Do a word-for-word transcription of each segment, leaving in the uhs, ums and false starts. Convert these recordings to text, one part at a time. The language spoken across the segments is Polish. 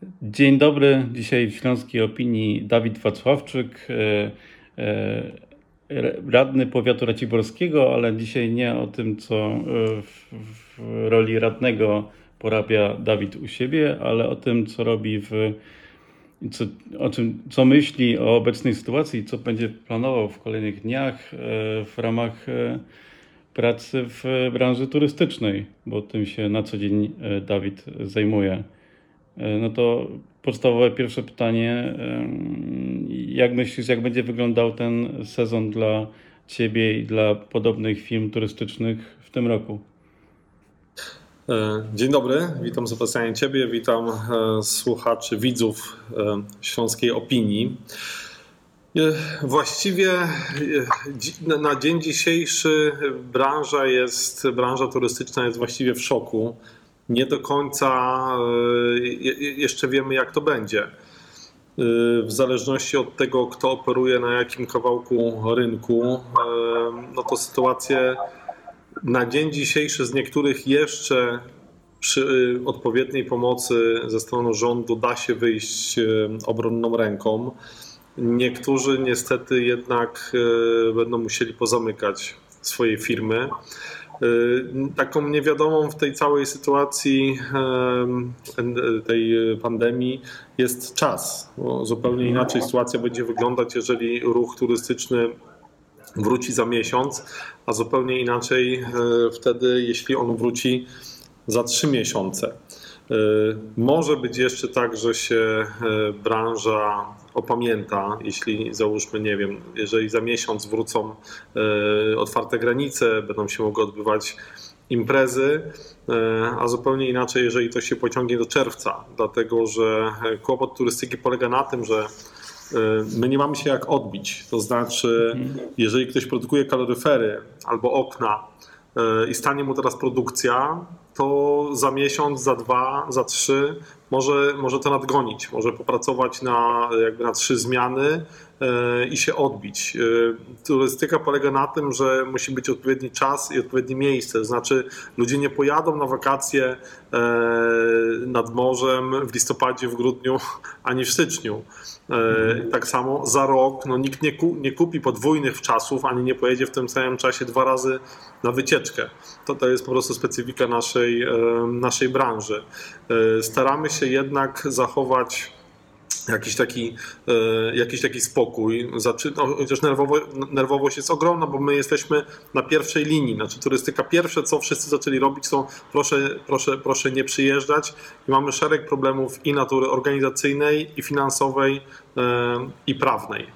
Dzień dobry. Dzisiaj w Śląskiej Opinii Dawid Wacławczyk, e, e, radny powiatu raciborskiego, ale dzisiaj nie o tym, co e, w, w roli radnego porabia Dawid u siebie, ale o tym, co robi w, co, o czym, co myśli o obecnej sytuacji i co będzie planował w kolejnych dniach e, w ramach e, pracy w branży turystycznej, bo tym się na co dzień e, Dawid zajmuje. No to podstawowe pierwsze pytanie. Jak myślisz, jak będzie wyglądał ten sezon dla Ciebie i dla podobnych firm turystycznych w tym roku? Dzień dobry, witam serdecznie Ciebie, witam słuchaczy, widzów Śląskiej Opinii. Właściwie na dzień dzisiejszy branża jest, branża turystyczna jest właściwie w szoku. Nie do końca jeszcze wiemy, jak to będzie. W zależności od tego, kto operuje na jakim kawałku rynku, no to sytuacje na dzień dzisiejszy z niektórych jeszcze przy odpowiedniej pomocy ze strony rządu da się wyjść obronną ręką. Niektórzy niestety jednak będą musieli pozamykać swoje firmy. Taką niewiadomą w tej całej sytuacji tej pandemii jest czas. Bo zupełnie inaczej sytuacja będzie wyglądać, jeżeli ruch turystyczny wróci za miesiąc, a zupełnie inaczej wtedy, jeśli on wróci za trzy miesiące. Może być jeszcze tak, że się branża opamięta, jeśli załóżmy, nie wiem, jeżeli za miesiąc wrócą otwarte granice, będą się mogły odbywać imprezy, a zupełnie inaczej, jeżeli to się pociągnie do czerwca, dlatego że kłopot turystyki polega na tym, że my nie mamy się jak odbić. To znaczy, jeżeli ktoś produkuje kaloryfery albo okna i stanie mu teraz produkcja, to za miesiąc, za dwa, za trzy może, może to nadgonić, może popracować na, jakby na trzy zmiany i się odbić. Turystyka polega na tym, że musi być odpowiedni czas i odpowiednie miejsce. To znaczy, ludzie nie pojadą na wakacje nad morzem w listopadzie, w grudniu, ani w styczniu. Tak samo za rok no, nikt nie, ku, nie kupi podwójnych czasów, ani nie pojedzie w tym samym czasie dwa razy na wycieczkę. To, to jest po prostu specyfika naszej, naszej branży. Staramy się jednak zachować jakiś taki, jakiś taki spokój. No, chociaż nerwowo, nerwowość jest ogromna, bo my jesteśmy na pierwszej linii. Znaczy turystyka pierwsze, co wszyscy zaczęli robić, to proszę, proszę, proszę nie przyjeżdżać. I mamy szereg problemów i natury organizacyjnej, i finansowej, i prawnej.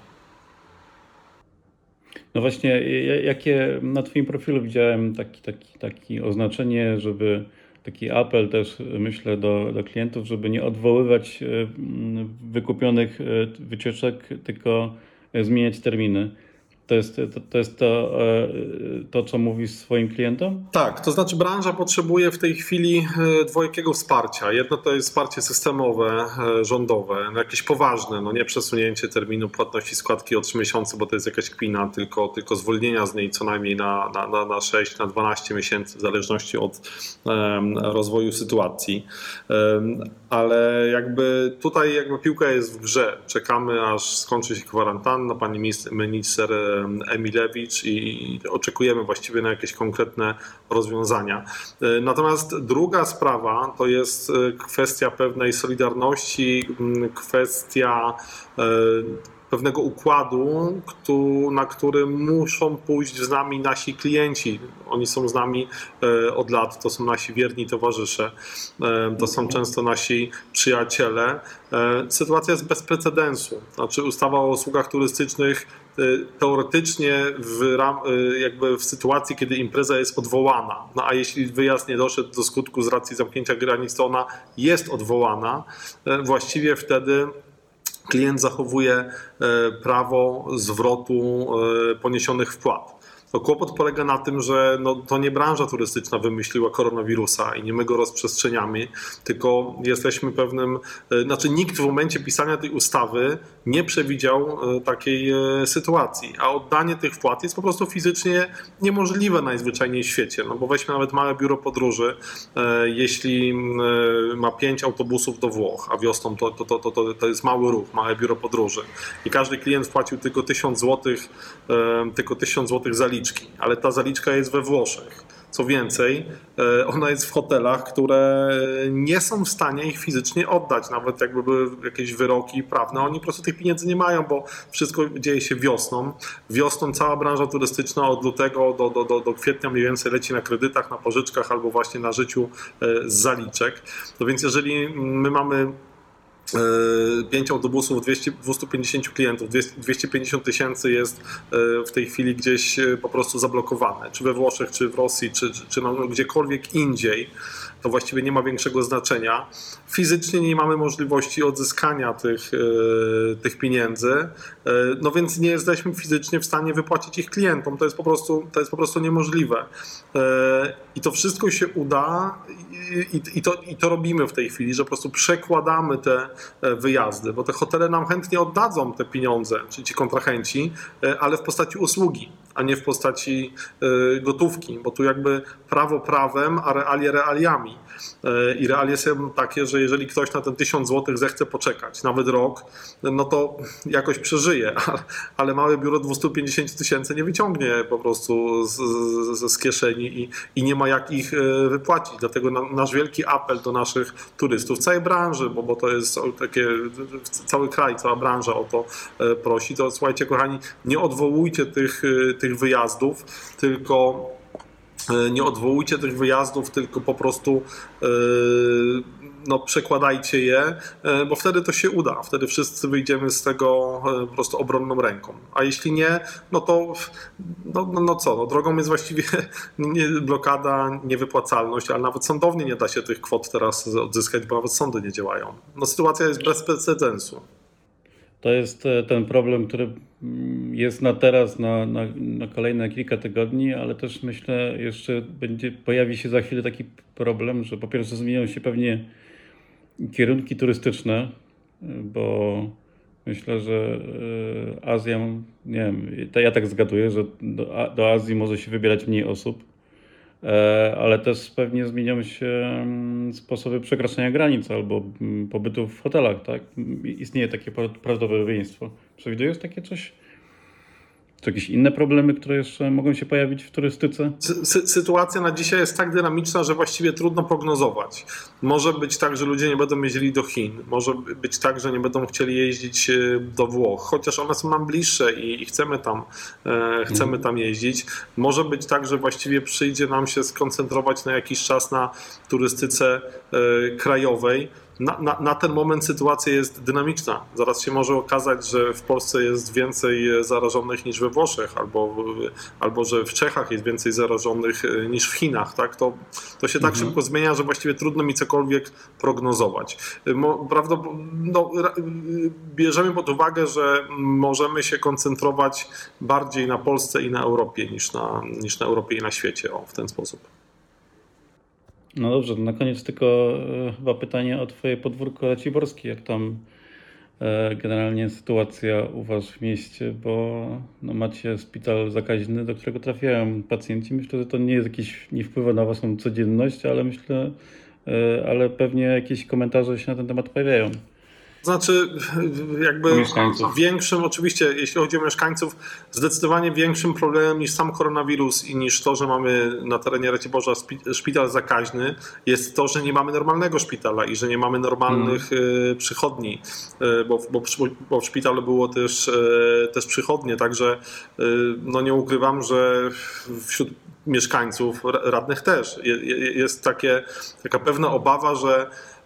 No właśnie, jakie na Twoim profilu widziałem taki, taki, taki oznaczenie, żeby taki apel też myślę do, do klientów, żeby nie odwoływać wykupionych wycieczek, tylko zmieniać terminy. To jest to, to, jest to, to, co mówisz swoim klientom? Tak, to znaczy branża potrzebuje w tej chwili dwojakiego wsparcia. Jedno to jest wsparcie systemowe, rządowe, no jakieś poważne, no nie przesunięcie terminu płatności składki o trzy miesiące, bo to jest jakaś kpina, tylko, tylko zwolnienia z niej co najmniej na, na, na sześć, na dwanaście miesięcy, w zależności od um, rozwoju sytuacji. Um, ale jakby tutaj jakby piłka jest w grze. Czekamy, aż skończy się kwarantanna, pani minister, minister Emilewicz i oczekujemy właściwie na jakieś konkretne rozwiązania. Natomiast druga sprawa to jest kwestia pewnej solidarności, kwestia pewnego układu, na który muszą pójść z nami nasi klienci. Oni są z nami od lat, to są nasi wierni towarzysze, to są często nasi przyjaciele. Sytuacja jest bez precedensu. Znaczy ustawa o usługach turystycznych teoretycznie w, ram, jakby w sytuacji, kiedy impreza jest odwołana, no a jeśli wyjazd nie doszedł do skutku z racji zamknięcia granic, to ona jest odwołana, właściwie wtedy klient zachowuje prawo zwrotu poniesionych wpłat. To kłopot polega na tym, że no, to nie branża turystyczna wymyśliła koronawirusa i nie my go rozprzestrzeniamy, tylko jesteśmy pewnym, znaczy nikt w momencie pisania tej ustawy nie przewidział takiej sytuacji, a oddanie tych wpłat jest po prostu fizycznie niemożliwe najzwyczajniej w świecie, no bo weźmy nawet małe biuro podróży, jeśli ma pięć autobusów do Włoch, a wiosną to, to, to, to, to jest mały ruch, małe biuro podróży i każdy klient wpłacił tylko tysiąc złotych, tylko tysiąc złotych zaliczki, ale ta zaliczka jest we Włoszech. Co więcej, ona jest w hotelach, które nie są w stanie ich fizycznie oddać, nawet jakby były jakieś wyroki prawne, oni po prostu tych pieniędzy nie mają, bo wszystko dzieje się wiosną. Wiosną cała branża turystyczna od lutego do, do, do, do kwietnia mniej więcej leci na kredytach, na pożyczkach albo właśnie na życiu z zaliczek. No więc jeżeli my mamy pięć autobusów, dwieście, dwieście pięćdziesiąt klientów, dwieście pięćdziesiąt tysięcy jest w tej chwili gdzieś po prostu zablokowane, czy we Włoszech, czy w Rosji, czy, czy no, gdziekolwiek indziej, to właściwie nie ma większego znaczenia. Fizycznie nie mamy możliwości odzyskania tych, tych pieniędzy, no więc nie jesteśmy fizycznie w stanie wypłacić ich klientom. To jest po prostu, to jest po prostu niemożliwe. I to wszystko się uda i, i, to, i to robimy w tej chwili, że po prostu przekładamy te wyjazdy, bo te hotele nam chętnie oddadzą te pieniądze, czyli ci kontrahenci, ale w postaci usługi, a nie w postaci gotówki, bo tu jakby prawo prawem, a realie realiami. I realie są takie, że jeżeli ktoś na ten tysiąc złotych zechce poczekać, nawet rok, no to jakoś przeżyje, ale małe biuro dwieście pięćdziesiąt tysięcy nie wyciągnie po prostu z, z, z kieszeni i, i nie ma jak ich wypłacić. Dlatego na, nasz wielki apel do naszych turystów, całej branży, bo, bo to jest takie, cały kraj, cała branża o to prosi, to słuchajcie kochani, nie odwołujcie tych, tych wyjazdów, tylko nie odwołujcie tych wyjazdów, tylko po prostu no, przekładajcie je, bo wtedy to się uda. Wtedy wszyscy wyjdziemy z tego po prostu obronną ręką. A jeśli nie, no to no, no, no co, no, drogą jest właściwie nie, blokada, niewypłacalność, ale nawet sądownie nie da się tych kwot teraz odzyskać, bo nawet sądy nie działają. No, sytuacja jest bez precedensu. To jest ten problem, który jest na teraz, na, na, na kolejne kilka tygodni, ale też myślę, jeszcze będzie, pojawi się za chwilę taki problem, że po pierwsze zmienią się pewnie kierunki turystyczne, bo myślę, że Azja, nie wiem, ja tak zgaduję, że do, do Azji może się wybierać mniej osób, ale też pewnie zmienią się sposoby przekraczania granic albo pobytu w hotelach, tak? Istnieje takie prawdopodobieństwo. Przewidujesz takie coś? Czy jakieś inne problemy, które jeszcze mogą się pojawić w turystyce? Sy- sytuacja na dzisiaj jest tak dynamiczna, że właściwie trudno prognozować. Może być tak, że ludzie nie będą jeździli do Chin. Może być tak, że nie będą chcieli jeździć do Włoch, chociaż one są nam bliższe i, i chcemy, tam, e, chcemy mm. tam jeździć. Może być tak, że właściwie przyjdzie nam się skoncentrować na jakiś czas na turystyce e, krajowej. Na, na, na ten moment sytuacja jest dynamiczna. Zaraz się może okazać, że w Polsce jest więcej zarażonych niż we Włoszech, albo, albo że w Czechach jest więcej zarażonych niż w Chinach. Tak? To, to się tak mhm. szybko zmienia, że właściwie trudno mi cokolwiek prognozować. Prawdopodobnie no, bierzemy pod uwagę, że możemy się koncentrować bardziej na Polsce i na Europie niż na, niż na Europie i na świecie. O, w ten sposób. No dobrze, na koniec tylko e, chyba pytanie o twoje podwórko raciborskie. Jak tam e, generalnie sytuacja u was w mieście, bo no, macie szpital zakaźny, do którego trafiają pacjenci. Myślę, że to nie jest jakiś, nie wpływa na waszą codzienność, ale myślę, e, ale pewnie jakieś komentarze się na ten temat pojawiają. Znaczy, jakby większym, oczywiście, jeśli chodzi o mieszkańców, zdecydowanie większym problemem niż sam koronawirus i niż to, że mamy na terenie Raciborza szpital zakaźny, jest to, że nie mamy normalnego szpitala i że nie mamy normalnych hmm. przychodni, bo, bo, bo w szpitalu było też, też przychodnie, także no nie ukrywam, że wśród mieszkańców, radnych też jest takie, taka pewna obawa, że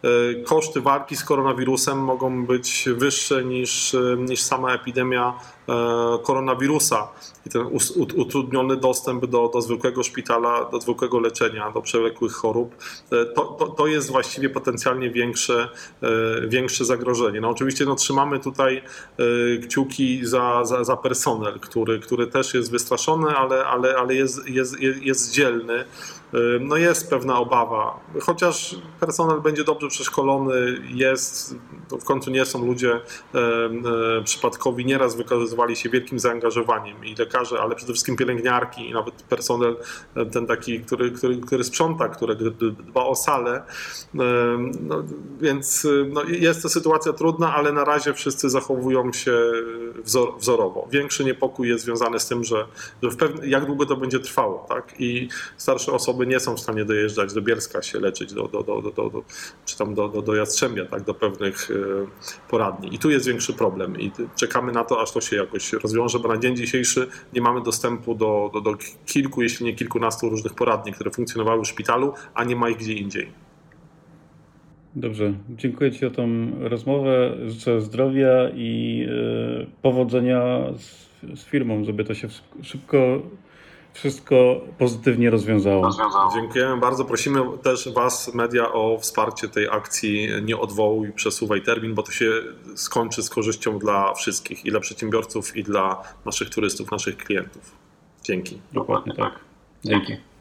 koszty walki z koronawirusem mogą być wyższe niż, niż sama epidemia koronawirusa i ten utrudniony dostęp do, do zwykłego szpitala, do zwykłego leczenia, do przewlekłych chorób, to, to, to jest właściwie potencjalnie większe, większe zagrożenie. No oczywiście no, trzymamy tutaj kciuki za, za, za personel, który, który też jest wystraszony, ale, ale, ale jest, jest, jest dzielny. No jest pewna obawa, chociaż personel będzie dobrze przeszkolony, jest, to w końcu nie są ludzie e, e, przypadkowi, nieraz wykazywali się wielkim zaangażowaniem i lekarze, ale przede wszystkim pielęgniarki i nawet personel ten taki, który, który, który sprząta, który dba o salę, e, no, więc no, jest to sytuacja trudna, ale na razie wszyscy zachowują się wzor, wzorowo. Większy niepokój jest związany z tym, że, że w pewne, jak długo to będzie trwało, tak? I starsze osoby nie są w stanie dojeżdżać do Bielska się leczyć, do, do, do, do, do, czy tam do, do, do Jastrzębia, tak, do pewnych poradni. I tu jest większy problem i czekamy na to, aż to się jakoś rozwiąże, bo na dzień dzisiejszy nie mamy dostępu do, do, do kilku, jeśli nie kilkunastu różnych poradni, które funkcjonowały w szpitalu, a nie ma ich gdzie indziej. Dobrze, dziękuję Ci za tą rozmowę, życzę zdrowia i powodzenia z, z firmą, żeby to się szybko wszystko pozytywnie rozwiązało. Dziękujemy bardzo. Prosimy też Was, media, o wsparcie tej akcji Nie odwołuj, przesuwaj termin, bo to się skończy z korzyścią dla wszystkich, i dla przedsiębiorców, i dla naszych turystów, naszych klientów. Dzięki. Dokładnie tak. Dzięki.